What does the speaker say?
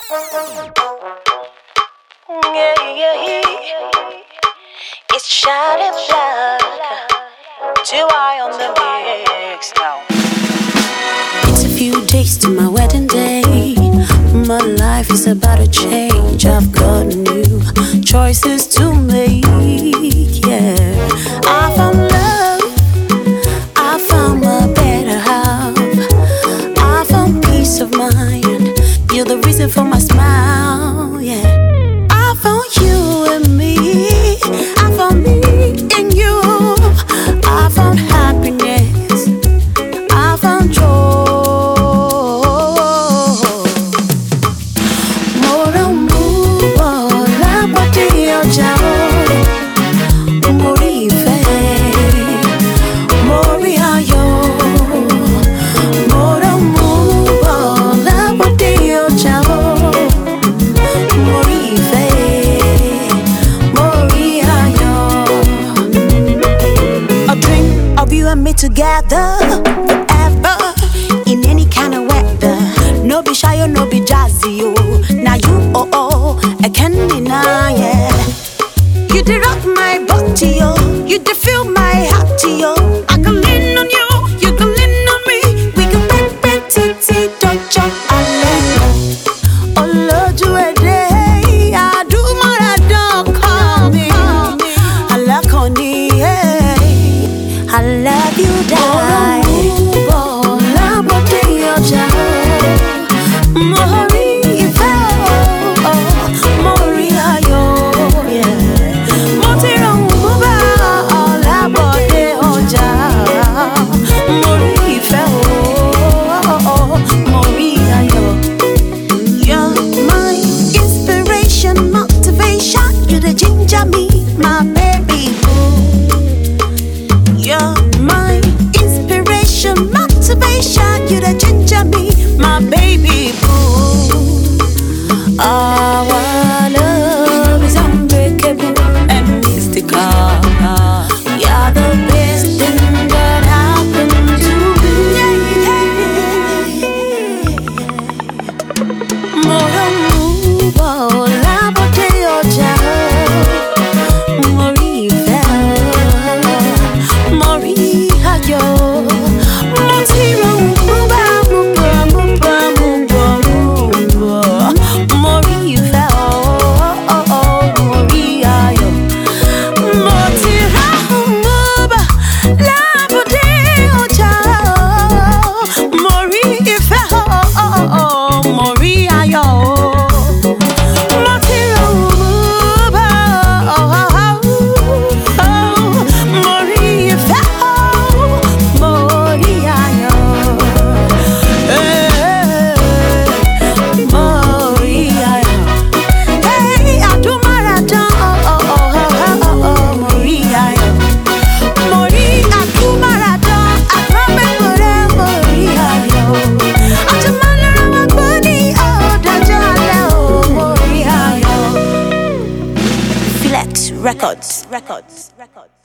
It's shining black. Too high on the mix now. It's a few days to my wedding day. My life is about to change. I've got new choices to make. Yeah, I found love. I found my better half. I found peace of mind. You're the reason for my smile. Yeah, I found you and me. I found me in you. I found happiness. I found joy. Together, forever, in any kind of weather. No be shy, no be jazzy, oh. Now you, I can't deny, yeah. You did rock my body, oh. You did fill my heart, oh. I can lean on you, you can lean on me. We can bang, titty, don't jump, I love you a day. I do what I don't call me. I like honey, yeah. I love you, die. You're my inspiration, motivation. You the ginger me, my baby. You're my inspiration, motivation. You the ginger me, my baby boo. Our love is unbreakable and mystical. You're the best thing that happened to me. Moro mubo labote oja. Records.